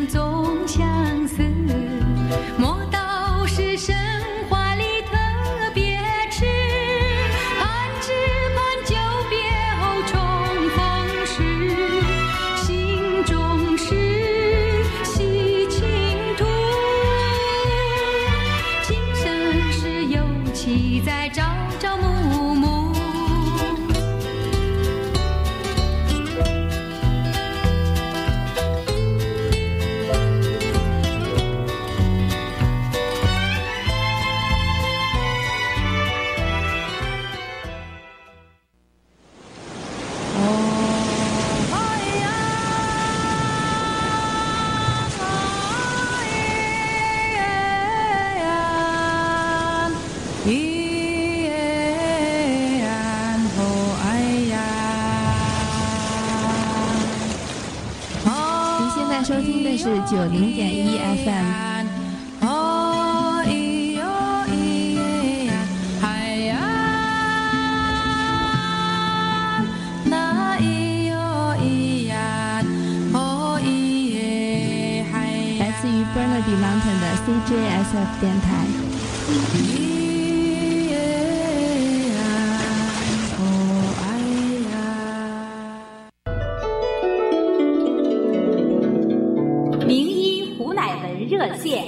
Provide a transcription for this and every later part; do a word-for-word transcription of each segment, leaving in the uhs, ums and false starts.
总相似，莫道是神话里特别痴，盼只盼久别后重逢时，心中是系情途，今生是有期在朝朝暮暮。 收听的是九零点一 F M。来自于 Burnaby Mountain 的 C J S F 电台。 热线，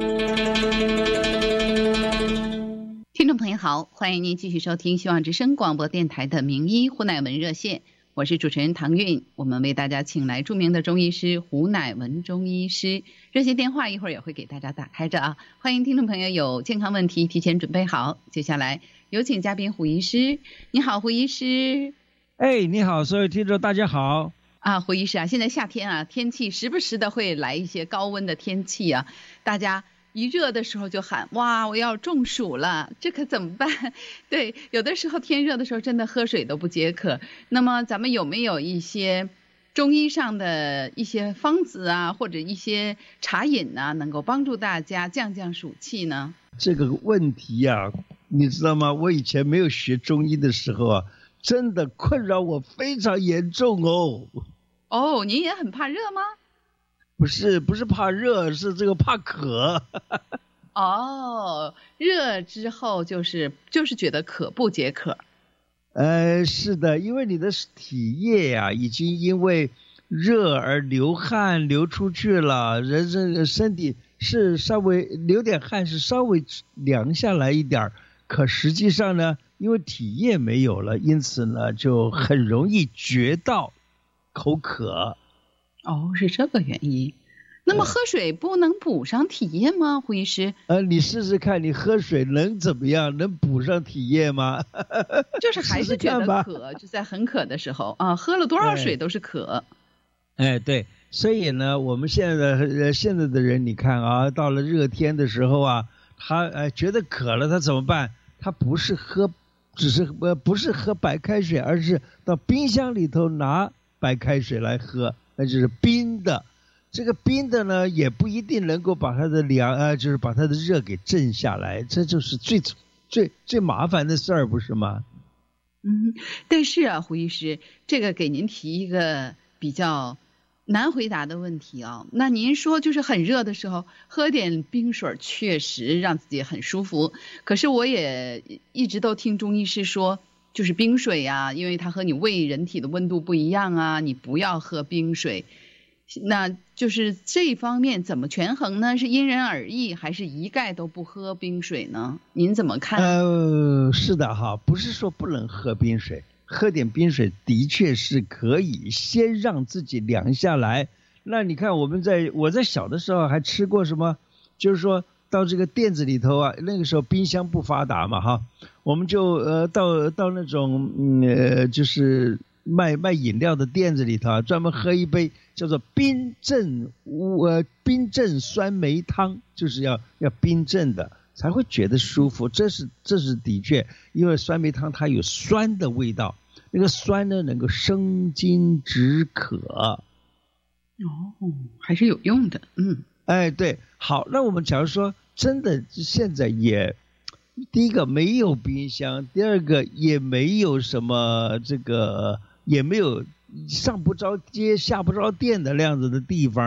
听众朋友好，欢迎您继续收听希望之声广播电台的名医胡乃文热线，我是主持人唐韵。我们为大家请来著名的中医师胡乃文中医师，热线电话一会儿也会给大家打开着啊，欢迎听众朋友有健康问题提前准备好。接下来有请嘉宾胡医师。你好，胡医师。 哎，你好，所有听众大家好。 啊，胡医师啊，现在夏天啊，天气时不时的会来一些高温的天气啊，大家一热的时候就喊哇，我要中暑了，这可怎么办？对，有的时候天热的时候真的喝水都不解渴。那么咱们有没有一些中医上的一些方子啊，或者一些茶饮啊，能够帮助大家降降暑气呢？ 这个问题啊，你知道吗？我以前没有学中医的时候啊，真的困扰我非常严重哦。 哦，您也很怕热吗？ 不是，不是怕热，是这个怕渴。 哦，热之后就是就是觉得渴不解渴。 呃，是的，因为你的体液呀、啊，已经因为热而流汗流出去了，人身身体是稍微流点汗，是稍微凉下来一点，可实际上呢，因为体液没有了，因此呢，就很容易觉到口渴。 哦，是这个原因。那么喝水不能补上体液吗，胡医师？ 呃，你试试看，你喝水能怎么样？能补上体液吗？ 就是还是觉得渴，就在很渴的时候啊，喝了多少水都是渴。 哎，对，所以呢，我们现在的呃现在的人，你看啊，到了热天的时候啊，他呃觉得渴了，他怎么办？他不是喝，只是呃不是喝白开水，而是到冰箱里头拿白开水来喝，那就是冰的。这个冰的呢，也不一定能够把它的凉呃，就是把它的热给震下来，这就是最最最麻烦的事儿，不是吗？ 嗯，但是啊，胡医师，这个给您提一个比较难回答的问题啊。那您说就是很热的时候喝点冰水，确实让自己很舒服。可是我也一直都听中医师说，就是冰水啊，因为它和你胃人体的温度不一样啊，你不要喝冰水。那就是这方面怎么权衡呢？是因人而异，还是一概都不喝冰水呢？您怎么看？ 呃，是的哈，不是说不能喝冰水，喝点冰水的确是可以先让自己凉下来。那你看，我们在我在小的时候还吃过什么？就是说到这个店子里头啊，那个时候冰箱不发达嘛哈，我们就呃到到那种嗯呃就是卖卖饮料的店子里头啊，专门喝一杯叫做冰镇呃冰镇酸梅汤，就是要要冰镇的才会觉得舒服。这是这是的确，因为酸梅汤它有酸的味道，那个酸呢能够生津止渴。 哦，还是有用的。嗯， 哎，对，好，那我们假如说真的现在也，第一个没有冰箱，第二个也没有什么这个，也没有上不着街下不着店的那样子的地方啊，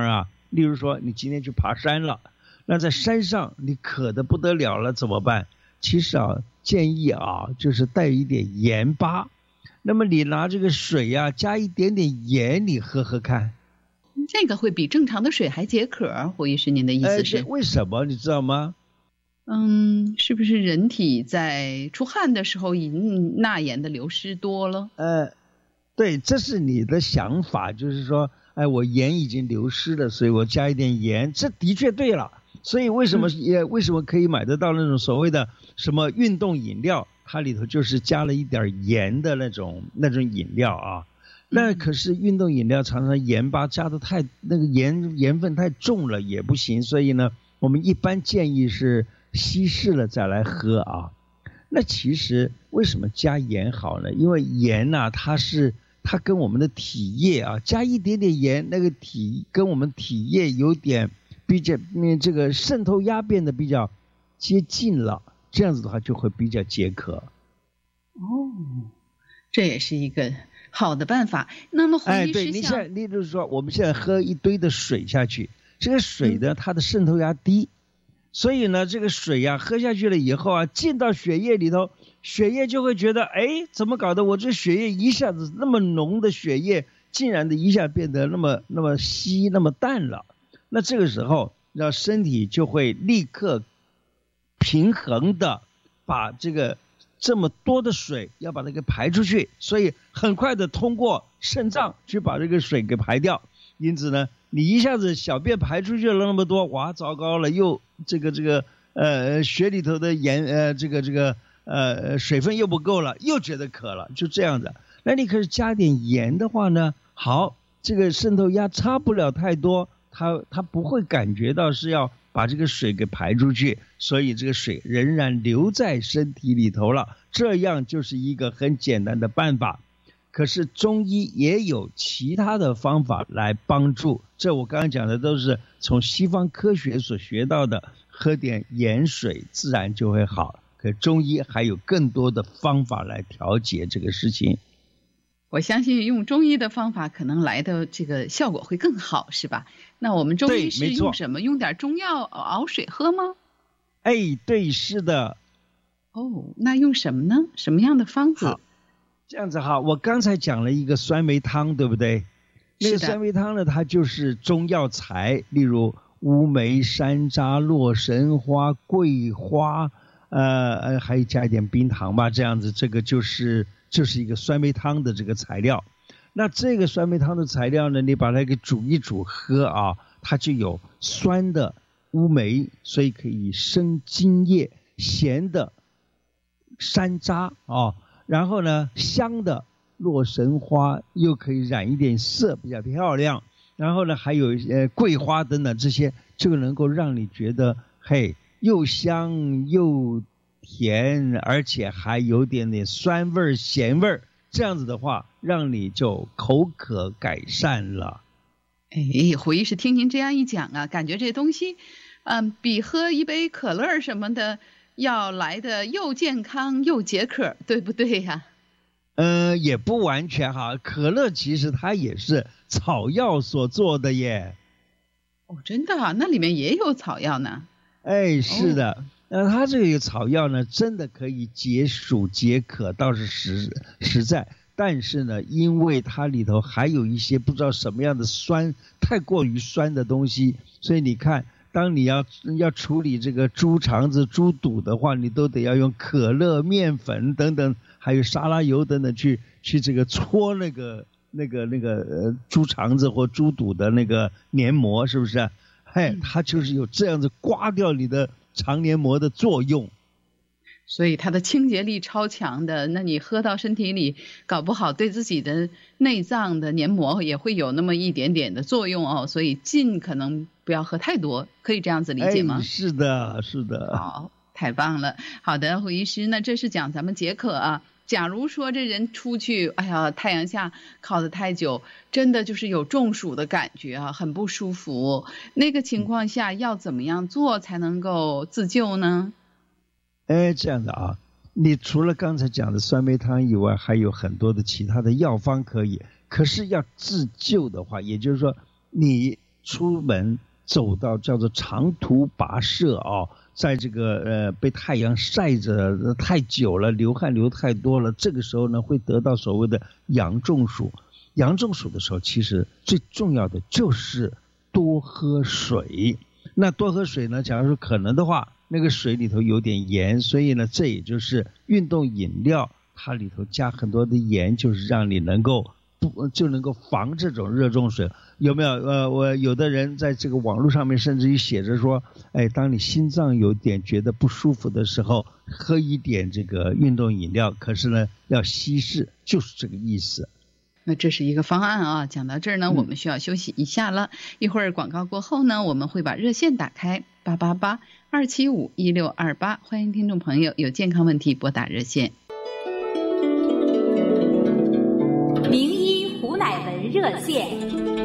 例如说你今天去爬山了，那在山上你渴得不得了了怎么办？其实啊，建议啊就是带一点盐巴，那么你拿这个水呀、啊、加一点点盐，你喝喝看。 这个会比正常的水还解渴，胡医师您的意思是？ 哎、为什么你知道吗？ 嗯，是不是人体在出汗的时候饮钠盐的流失多了？ 呃，对，这是你的想法，就是说，哎，我盐已经流失了，所以我加一点盐，这的确对了。所以为什么也、嗯、为什么可以买得到那种所谓的什么运动饮料，它里头就是加了一点盐的那种那种饮料啊。那可是运动饮料常常盐巴加的太那个盐盐分太重了也不行，所以呢，我们一般建议是稀释了再来喝啊。那其实为什么加盐好呢？因为盐啊，它是它跟我们的体液啊，加一点点盐，那个体跟我们体液有点比较，这个渗透压变得比较接近了，这样子的话就会比较解渴。 哦，这也是一个好的办法。那么胡医师， 哎，对，你现在，你就是说，我们现在喝一堆的水下去，这个水呢，它的渗透压低，所以呢，这个水呀、啊、喝下去了以后啊，进到血液里头，血液就会觉得，哎，怎么搞的？我这血液一下子那么浓的血液，竟然的一下变得那么那么稀、那么淡了。那这个时候，让身体就会立刻平衡的把这个这么多的水要把它给排出去，所以很快的通过肾脏去把这个水给排掉。因此呢，你一下子小便排出去了那么多，哇，糟糕了，又这个这个呃血里头的盐呃这个这个呃水分又不够了，又觉得渴了，就这样的。那你可是加点盐的话呢，好，这个渗透压差不了太多，它它不会感觉到是要把这个水给排出去，所以这个水仍然留在身体里头了，这样就是一个很简单的办法。可是中医也有其他的方法来帮助，这我刚刚讲的都是从西方科学所学到的，喝点盐水自然就会好。可中医还有更多的方法来调节这个事情。 我相信用中医的方法可能来的这个效果会更好，是吧？那我们中医是用什么？用点中药熬水喝吗？ 哎，对，是的。 哦，那用什么呢？什么样的方子？ 好，这样子哈，我刚才讲了一个酸梅汤，对不对？那个酸梅汤呢，它就是中药材，例如乌梅、山楂、洛神花、桂花，呃呃，还加一点冰糖吧，这样子，这个就是就是一个酸梅汤的这个材料。那这个酸梅汤的材料呢，你把它给煮一煮喝啊，它就有酸的乌梅，所以可以生津液；咸的山楂啊，然后呢香的洛神花，又可以染一点色，比较漂亮。然后呢还有呃桂花等等，这些就能够让你觉得嘿又香又甜，而且还有点点酸味咸味，这样子的话让你就口渴改善了。 哎，胡医师听您这样一讲啊，感觉这东西嗯，比喝一杯可乐什么的要来的又健康又解渴，对不对呀？ 呃，也不完全哈，可乐其实它也是草药所做的耶。 哦，真的啊？那里面也有草药呢？ 哎，是的。哦，那它这个草药呢，真的可以解暑解渴，倒是实实在。但是呢，因为它里头还有一些不知道什么样的酸，太过于酸的东西，所以你看，当你要要处理这个猪肠子、猪肚的话，你都得要用可乐、面粉等等，还有沙拉油等等去去这个搓那个那个那个呃猪肠子或猪肚的那个黏膜，是不是？嘿，它就是有这样子刮掉你的肠黏膜的作用。 所以它的清洁力超强的，那你喝到身体里，搞不好对自己的内脏的黏膜也会有那么一点点的作用哦。所以尽可能不要喝太多，可以这样子理解吗？ 哎，是的，是的。 好，太棒了。好的，胡医师，那这是讲咱们解渴啊。假如说这人出去，哎呀，太阳下靠得太久，真的就是有中暑的感觉啊，很不舒服。那个情况下要怎么样做才能够自救呢？ 哎，这样的啊，你除了刚才讲的酸梅汤以外，还有很多的其他的药方可以。可是要自救的话，也就是说，你出门走到叫做长途跋涉啊，在这个呃被太阳晒着太久了，流汗流太多了，这个时候呢会得到所谓的阳中暑。阳中暑的时候，其实最重要的就是多喝水。那多喝水呢，假如说可能的话，那个水里头有点盐，所以呢，这也就是运动饮料它里头加很多的盐，就是让你能够不就能够防这种热中水。有没有？呃，我有的人在这个网络上面甚至于写着说，哎，当你心脏有点觉得不舒服的时候，喝一点这个运动饮料，可是呢要稀释，就是这个意思。 那这是一个方案啊，讲到这儿呢，我们需要休息一下了。嗯、一会儿广告过后呢，我们会把热线打开八八八二七五一六二八，欢迎听众朋友有健康问题拨打热线。 名医胡乃文热线。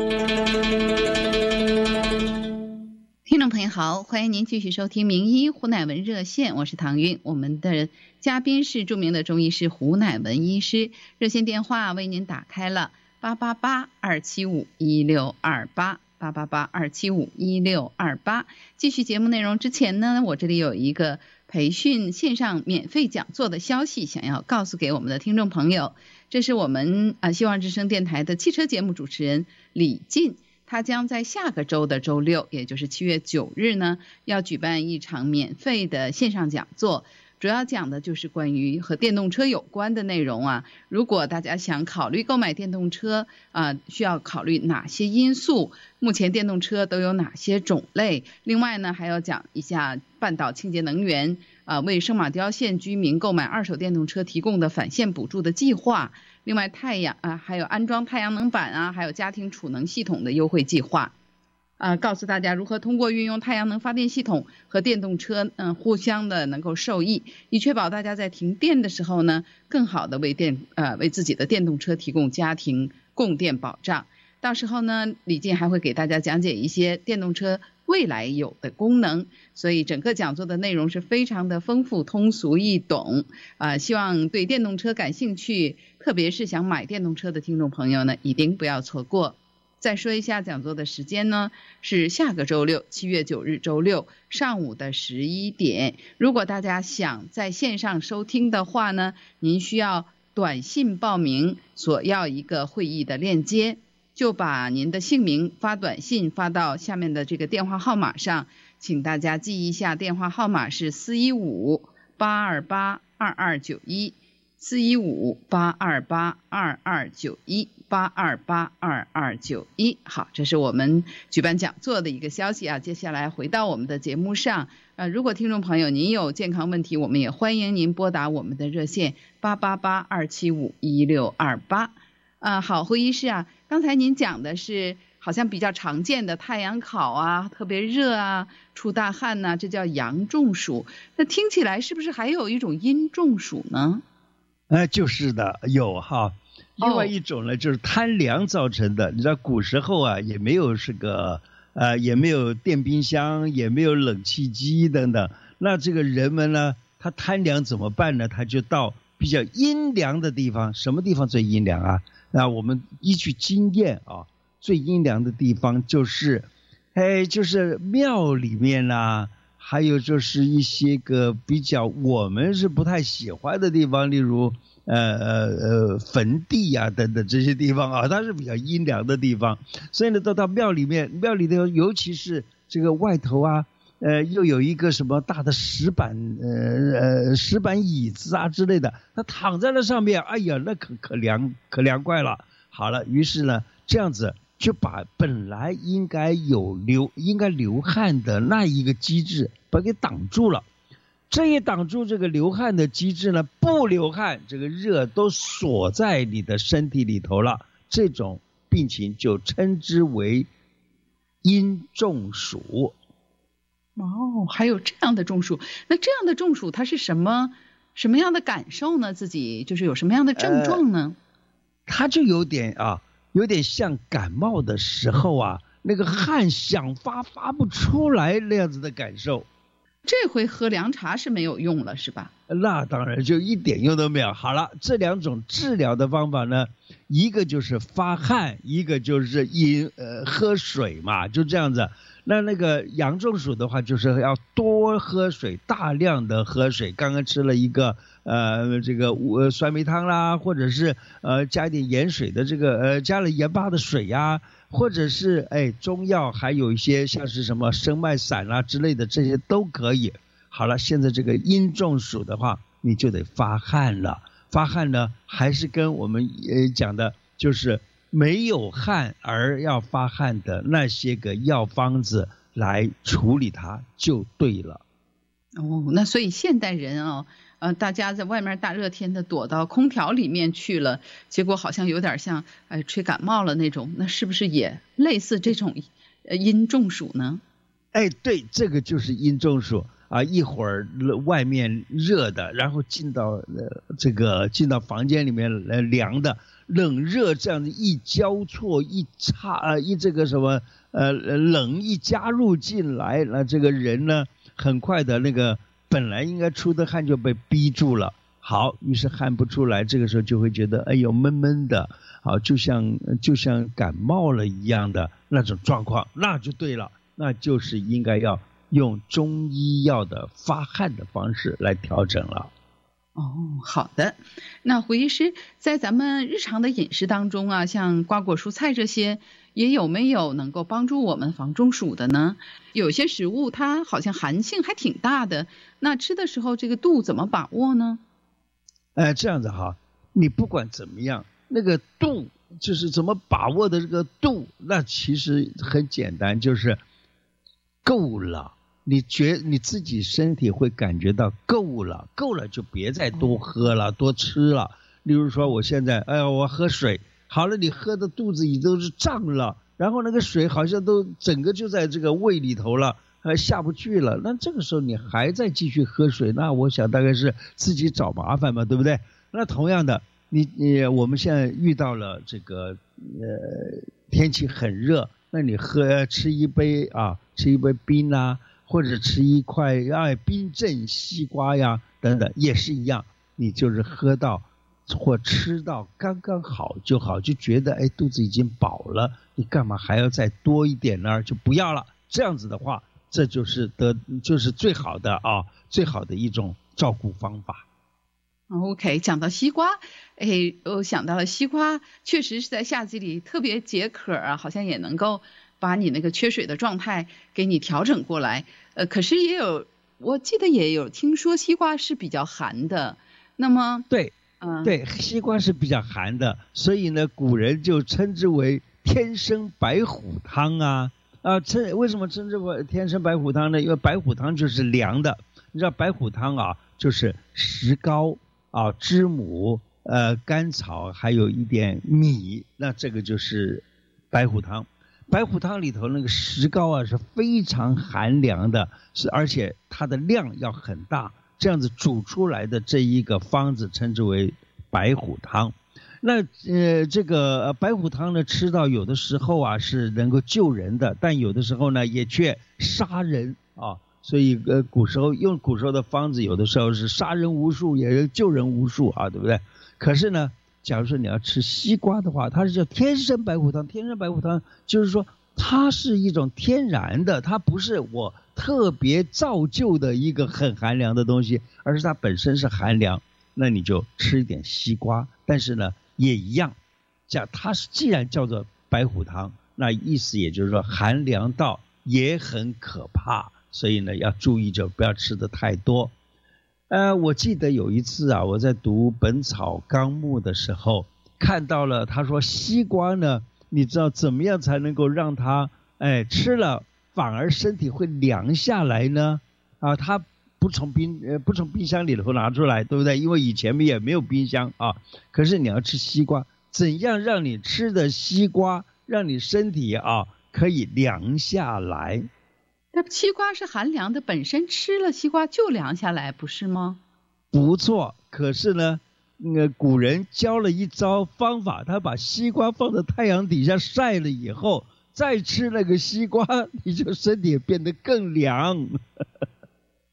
听众朋友好，欢迎您继续收听名医胡乃文热线，我是唐韵，我们的嘉宾是著名的中医师胡乃文医师，热线电话为您打开了八八八二七五一六二八八八八二七五一六二八。继续节目内容之前呢，我这里有一个培训线上免费讲座的消息想要告诉给我们的听众朋友，这是我们啊希望之声电台的汽车节目主持人李进，他将在下个周的周六，也就是七月九日呢，要举办一场免费的线上讲座，主要讲的就是关于和电动车有关的内容啊。如果大家想考虑购买电动车啊、呃，需要考虑哪些因素？目前电动车都有哪些种类？另外呢，还要讲一下半岛清洁能源啊、呃，为圣马刁县居民购买二手电动车提供的返现补助的计划。另外太阳啊，还有安装太阳能板啊，还有家庭储能系统的优惠计划，啊，告诉大家如何通过运用太阳能发电系统和电动车嗯互相的能够受益，以确保大家在停电的时候呢，更好的为电呃为自己的电动车提供家庭供电保障。到时候呢，李进还会给大家讲解一些电动车未来有的功能，所以整个讲座的内容是非常的丰富、通俗易懂啊、呃！希望对电动车感兴趣，特别是想买电动车的听众朋友呢，一定不要错过。再说一下讲座的时间呢，是下个周六，七月九日周六上午的十一点。如果大家想在线上收听的话呢，您需要短信报名，索要一个会议的链接。就把您的姓名发短信发到下面的这个电话号码上，请大家记一下，电话号码是四一五八二八二二九一，四一五八二八二二九一，八二八二二九一。好，这是我们举办讲座的一个消息啊。接下来回到我们的节目上，呃，如果听众朋友您有健康问题，我们也欢迎您拨打我们的热线八八八二七五一六二八。啊，好，胡医师啊，刚才您讲的是好像比较常见的太阳烤啊，特别热啊，出大汗呐、啊，这叫阳中暑。那听起来是不是还有一种阴中暑呢？ 呃，就是的，有哈。另外一种呢，就是贪凉造成的。你知道古时候啊，也没有这个呃，也没有电冰箱，也没有冷气机等等。那这个人们呢，他贪凉怎么办呢？他就到比较阴凉的地方。什么地方最阴凉啊？那我们依据经验啊，最阴凉的地方就是，哎，就是庙里面啦、啊，还有就是一些个比较我们是不太喜欢的地方，例如呃呃呃坟地呀、啊、等等这些地方啊，它是比较阴凉的地方。所以呢，都到庙里面，庙里头尤其是这个外头啊，呃，又有一个什么大的石板呃呃石板椅子啊之类的，他躺在那上面，哎呀，那可可凉可凉快了。好了，于是呢，这样子就把本来应该有流应该流汗的那一个机制把给挡住了。这一挡住这个流汗的机制呢，不流汗，这个热都锁在你的身体里头了。这种病情就称之为阴中暑。 哦，还有这样的中暑，那这样的中暑它是什么什么样的感受呢？自己就是有什么样的症状呢？呃、 它就有点啊，有点像感冒的时候啊，那个汗想发发不出来那样子的感受。 这回喝凉茶是没有用了，是吧？ 那当然就一点用都没有。好了，这两种治疗的方法呢，一个就是发汗，一个就是饮呃喝水嘛，就这样子。那那个阳中暑的话，就是要多喝水，大量的喝水。刚刚吃了一个呃这个呃酸梅汤啦，或者是呃加一点盐水的这个呃加了盐巴的水呀、啊，或者是哎中药，还有一些像是什么生脉散啦、啊、之类的，这些都可以。好了，现在这个阴中暑的话，你就得发汗了。发汗呢，还是跟我们呃讲的，就是没有汗而要发汗的那些个药方子来处理它就对了。 哦，那所以现代人哦，呃，大家在外面大热天的躲到空调里面去了，结果好像有点像哎吹感冒了那种，那是不是也类似这种呃阴中暑呢？ 哎，对，这个就是阴中暑。啊，一会儿外面热的，然后进到呃这个进到房间里面来凉的，冷热这样子一交错一差呃一这个什么呃冷一加入进来，那这个人呢很快的那个本来应该出的汗就被逼住了，好，于是汗不出来，这个时候就会觉得哎呦闷闷的，好，就像就像感冒了一样的那种状况，那就对了，那就是应该要用中医药的发汗的方式来调整了。 哦，好的。那胡医师，在咱们日常的饮食当中啊，像瓜果蔬菜这些，也有没有能够帮助我们防中暑的呢？有些食物它好像寒性还挺大的，那吃的时候这个度怎么把握呢？ 哎，这样子哈，你不管怎么样，那个度就是怎么把握的这个度，那其实很简单，就是够了。你觉你自己身体会感觉到够了，够了就别再多喝了，多吃了。例如说，我现在，哎呀，我喝水，好了，你喝的肚子里都是胀了，然后那个水好像都整个就在这个胃里头了，呃，下不去了。那这个时候你还在继续喝水，那我想大概是自己找麻烦嘛，对不对？那同样的，你你我们现在遇到了这个呃天气很热，那你喝吃一杯啊，吃一杯冰啊。或者吃一块哎冰镇西瓜呀等等也是一样，你就是喝到或吃到刚刚好就好，就觉得哎肚子已经饱了，你干嘛还要再多一点呢？就不要了。这样子的话，这就是得就是最好的啊，最好的一种照顾方法。 OK， 讲到西瓜，哎，我想到了西瓜，确实是在夏季里特别解渴啊，好像也能够把你那个缺水的状态给你调整过来。呃，可是也有，我记得也有听说西瓜是比较寒的。那么， 对， 嗯， 对，西瓜是比较寒的，所以呢，古人就称之为天生白虎汤啊啊，称为什么称之为天生白虎汤呢？因为白虎汤就是凉的，你知道白虎汤啊，就是石膏啊、知母、呃甘草，还有一点米，那这个就是白虎汤。白虎汤里头那个石膏啊是非常寒凉的，是而且它的量要很大，这样子煮出来的这一个方子称之为白虎汤。那呃这个白虎汤呢，吃到有的时候啊是能够救人的，但有的时候呢也却杀人啊。所以呃古时候用古时候的方子，有的时候是杀人无数，也是救人无数啊，对不对？可是呢，假如说你要吃西瓜的话，它是叫天生白虎汤。天生白虎汤就是说它是一种天然的，它不是我特别造就的一个很寒凉的东西，而是它本身是寒凉。那你就吃一点西瓜，但是呢也一样，讲它是既然叫做白虎汤，那意思也就是说寒凉到也很可怕，所以呢要注意就不要吃的太多。呃，我记得有一次啊，我在读《本草纲目》的时候，看到了他说西瓜呢，你知道怎么样才能够让它哎吃了反而身体会凉下来呢？啊，它不从冰呃不从冰箱里头拿出来，对不对？因为以前也没有冰箱啊。可是你要吃西瓜，怎样让你吃的西瓜让你身体啊可以凉下来？ 那西瓜是寒凉的，本身吃了西瓜就凉下来，不是吗？ 不错，可是呢，那个古人教了一招方法，他把西瓜放在太阳底下晒了以后，再吃那个西瓜，你就身体变得更凉。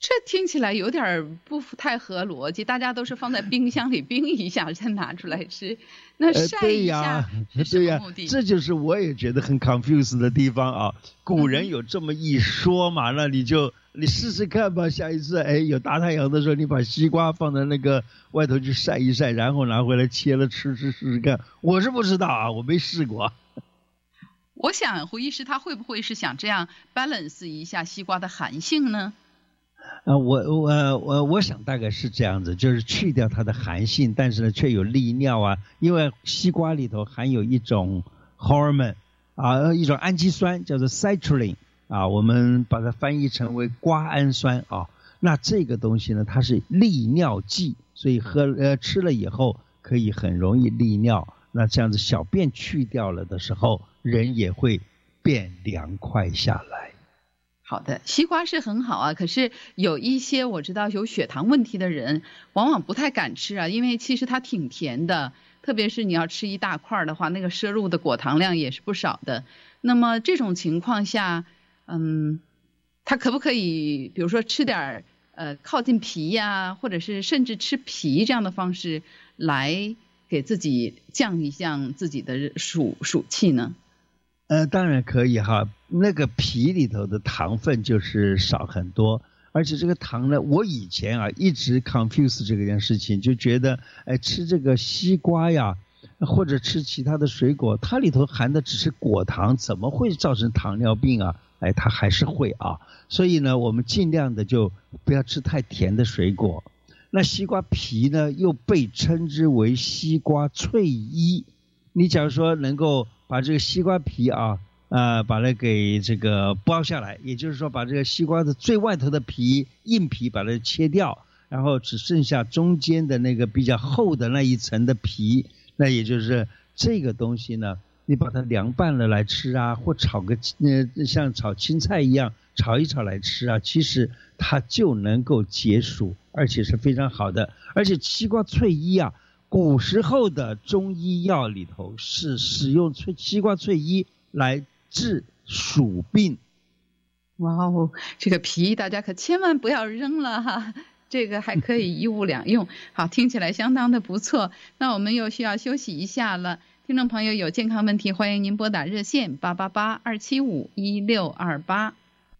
这听起来有点不太合逻辑，大家都是放在冰箱里冰一下再拿出来吃，那晒一下是什么目的？ 呃、这就是我也觉得很 confused 的地方啊。古人有这么一说嘛，嗯、那你就你试试看吧。下一次哎有大太阳的时候，你把西瓜放在那个外头去晒一晒，然后拿回来切了吃吃试试看。我是不知道啊，我没试过。 我想胡医师他会不会是想这样 balance 一下西瓜的寒性呢？ 啊，我我我我想大概是这样子，就是去掉它的寒性，但是呢却有利尿啊，因为西瓜里头含有一种 hormone 啊，一种氨基酸叫做 citrulline 啊，我们把它翻译成为瓜氨酸啊。那这个东西呢，它是利尿剂，所以喝呃吃了以后可以很容易利尿。那这样子小便去掉了的时候，人也会变凉快下来。 好的，西瓜是很好啊，可是有一些我知道有血糖问题的人往往不太敢吃啊，因为其实它挺甜的，特别是你要吃一大块的话，那个摄入的果糖量也是不少的。那么这种情况下，嗯，他可不可以比如说吃点呃靠近皮呀，或者是甚至吃皮这样的方式来给自己降一降自己的暑暑气呢？ 呃，当然可以哈，那个皮里头的糖分就是少很多，而且这个糖呢，我以前啊一直 confuse 这件事情，就觉得哎吃这个西瓜呀，或者吃其他的水果，它里头含的只是果糖，怎么会造成糖尿病啊？哎，它还是会啊，所以呢，我们尽量的就不要吃太甜的水果。那西瓜皮呢，又被称之为西瓜翠衣。你假如说能够把这个西瓜皮啊，呃，把它给这个剥下来，也就是说把这个西瓜的最外头的皮硬皮把它切掉，然后只剩下中间的那个比较厚的那一层的皮，那也就是这个东西呢，你把它凉拌了来吃啊，或炒个呃像炒青菜一样炒一炒来吃啊，其实它就能够解暑，而且是非常好的。而且西瓜翠衣啊，古时候的中医药里头是使用翠西瓜翠衣来治暑病。 哇哦，这个皮大家可千万不要扔了哈，这个还可以一物两用。好，听起来相当的不错。那我们又需要休息一下了。听众朋友有健康问题，欢迎您拨打热线八八八二七五一六二八。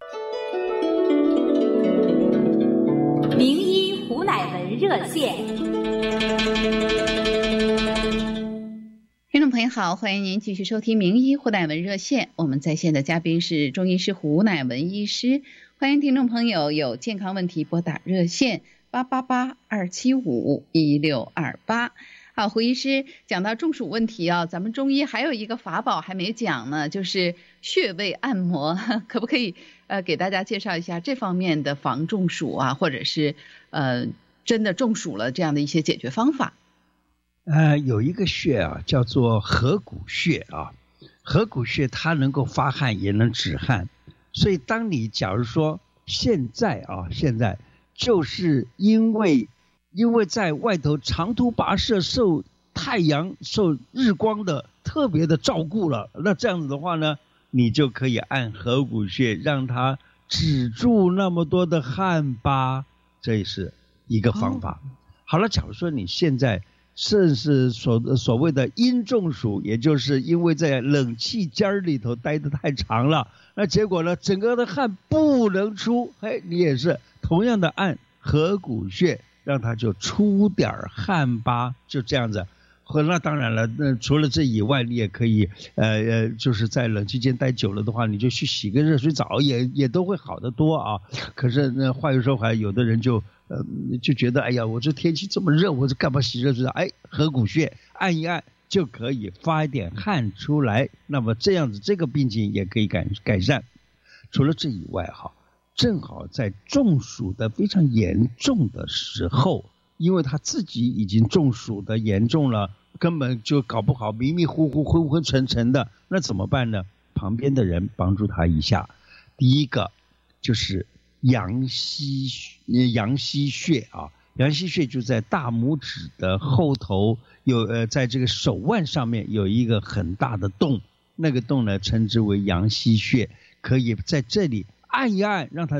名医胡乃文热线。 听众朋友好，欢迎您继续收听名医胡乃文热线，我们在线的嘉宾是中医师胡乃文医师，欢迎听众朋友有健康问题拨打热线八八八二七五一六二八。好，胡医师讲到中暑问题啊，咱们中医还有一个法宝还没讲呢，就是穴位按摩，可不可以呃给大家介绍一下这方面的防中暑啊，或者是呃真的中暑了这样的一些解决方法？ 呃，有一个穴啊，叫做合谷穴啊。合谷穴它能够发汗，也能止汗。所以，当你假如说现在啊，现在就是因为因为在外头长途跋涉，受太阳、受日光的特别的照顾了，那这样子的话呢，你就可以按合谷穴，让它止住那么多的汗吧。这也是一个方法。哦、好了，假如说你现在甚是所所谓的阴中暑，也就是因为在冷气间里头待得太长了，那结果呢，整个的汗不能出，嘿，你也是同样的按合谷穴，让它就出点汗吧，就这样子。和那当然了，那除了这以外，你也可以呃呃，就是在冷气间待久了的话，你就去洗个热水澡，也也都会好得多啊。可是那话又说回来，有的人就呃就觉得，哎呀，我这天气这么热，我这干嘛洗热水澡？哎，合谷穴按一按就可以发一点汗出来，那么这样子这个病情也可以改改善。除了这以外哈，正好在中暑的非常严重的时候，因为他自己已经中暑的严重了，根本就搞不好迷迷糊糊昏昏沉沉的，那怎么办呢？旁边的人帮助他一下。第一个就是阳溪阳溪穴啊，阳溪穴就在大拇指的后头，有呃在这个手腕上面有一个很大的洞，那个洞呢称之为阳溪穴，可以在这里按一按，让它的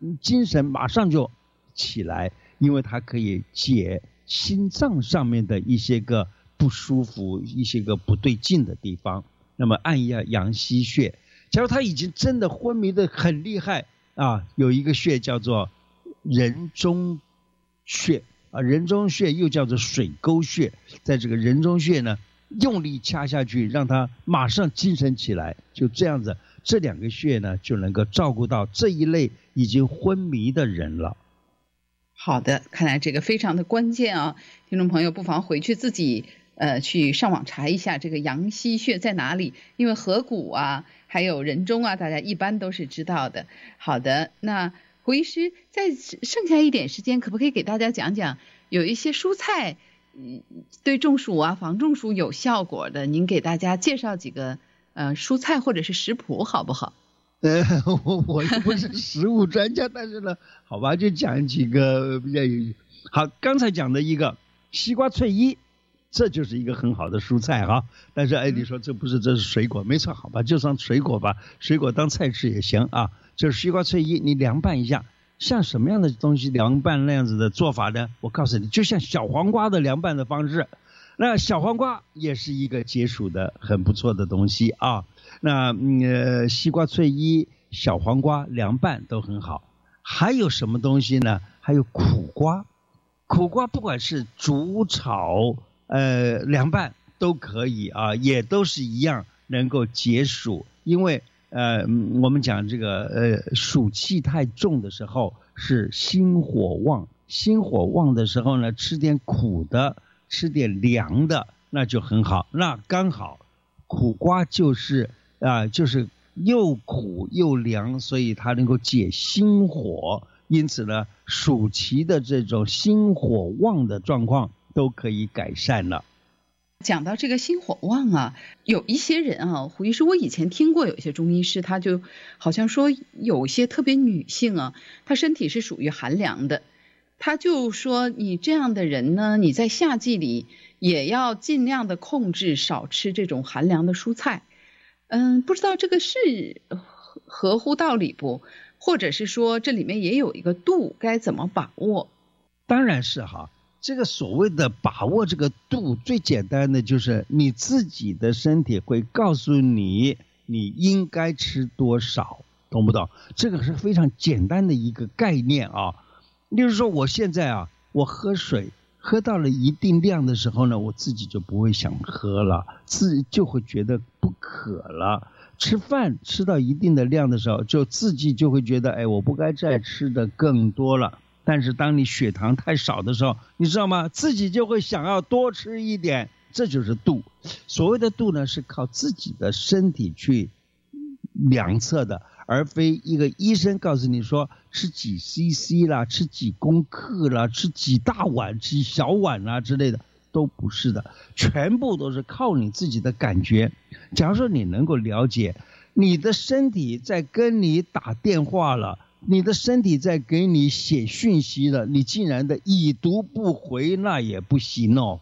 精神马上就起来，因为它可以解心脏上面的一些个不舒服、一些个不对劲的地方。那么按一下阳溪穴，假如他已经真的昏迷的很厉害啊，有一个穴叫做人中穴啊，人中穴又叫做水沟穴，在这个人中穴呢，用力掐下去，让他马上精神起来，就这样子，这两个穴呢就能够照顾到这一类已经昏迷的人了。 好的，看来这个非常的关键啊，听众朋友不妨回去自己呃去上网查一下这个阳溪穴在哪里，因为合谷啊，还有人中啊，大家一般都是知道的。好的，那胡医师在剩下一点时间，可不可以给大家讲讲有一些蔬菜对中暑啊、防中暑有效果的？您给大家介绍几个呃蔬菜或者是食谱好不好？ 呃，我我又不是食物专家，但是呢，好吧，就讲几个比较有。好，刚才讲的一个西瓜翠衣，这就是一个很好的蔬菜哈。但是哎，你说这不是，这是水果，没错，好吧，就算水果吧，水果当菜吃也行啊。就是西瓜翠衣，你凉拌一下，像什么样的东西凉拌那样子的做法呢？我告诉你，就像小黄瓜的凉拌的方式。那小黄瓜也是一个解暑的很不错的东西啊。那呃，西瓜翠衣、小黄瓜凉拌都很好。还有什么东西呢？还有苦瓜，苦瓜不管是煮、炒、呃凉拌都可以啊，也都是一样能够解暑。因为呃，我们讲这个呃暑气太重的时候是心火旺，心火旺的时候呢，吃点苦的，吃点凉的，那就很好。那刚好苦瓜就是啊、呃，就是又苦又凉，所以它能够解心火，因此呢，暑期的这种心火旺的状况都可以改善了。 讲到这个心火旺啊，有一些人啊，胡医师，我以前听过有一些中医师，他就好像说有一些特别女性啊，她身体是属于寒凉的，他就说你这样的人呢，你在夏季里也要尽量的控制少吃这种寒凉的蔬菜。嗯，不知道这个是合乎道理不？或者是说这里面也有一个度，该怎么把握？ 当然是哈，这个所谓的把握这个度，最简单的就是你自己的身体会告诉你你应该吃多少，懂不懂？这个是非常简单的一个概念啊。例如说我现在啊，我喝水喝到了一定量的时候呢，我自己就不会想喝了，自己就会觉得不渴了。吃饭吃到一定的量的时候，就自己就会觉得，哎，我不该再吃的更多了。但是当你血糖太少的时候，你知道吗？自己就会想要多吃一点，这就是度。所谓的度呢，是靠自己的身体去量测的，而非一个医生告诉你说吃几 C C 啦，吃几公克啦，吃几大碗、几小碗啦之类的，都不是的，全部都是靠你自己的感觉。假如说你能够了解，你的身体在跟你打电话了，你的身体在给你写讯息了，你竟然的已读不回，那也不行哦。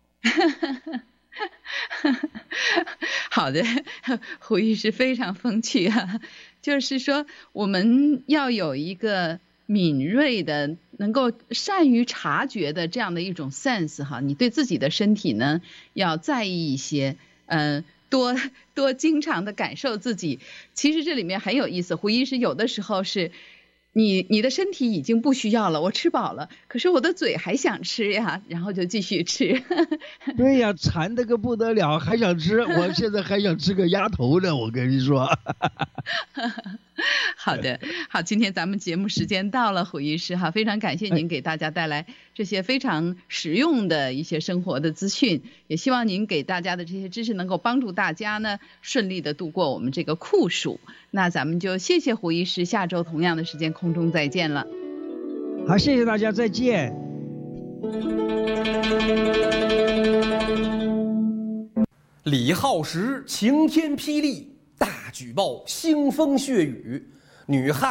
好的，胡医师非常风趣啊，就是说我们要有一个敏锐的，能够善于察觉的这样的一种 sense 哈，你对自己的身体呢要在意一些，嗯、呃，多多经常的感受自己。其实这里面很有意思，胡医师有的时候是你你的身体已经不需要了，我吃饱了，可是我的嘴还想吃呀，然后就继续吃。 对呀，馋得个不得了，还想吃，我现在还想吃个鸭头呢，我跟你说。 好的，好，今天咱们节目时间到了，胡医师哈，非常感谢您给大家带来这些非常实用的一些生活的资讯，也希望您给大家的这些知识能够帮助大家呢顺利的度过我们这个酷暑。那咱们就谢谢胡医师，下周同样的时间空中再见了。 好，谢谢大家，再见。 李浩时晴天霹雳，大举报腥风血雨，女汉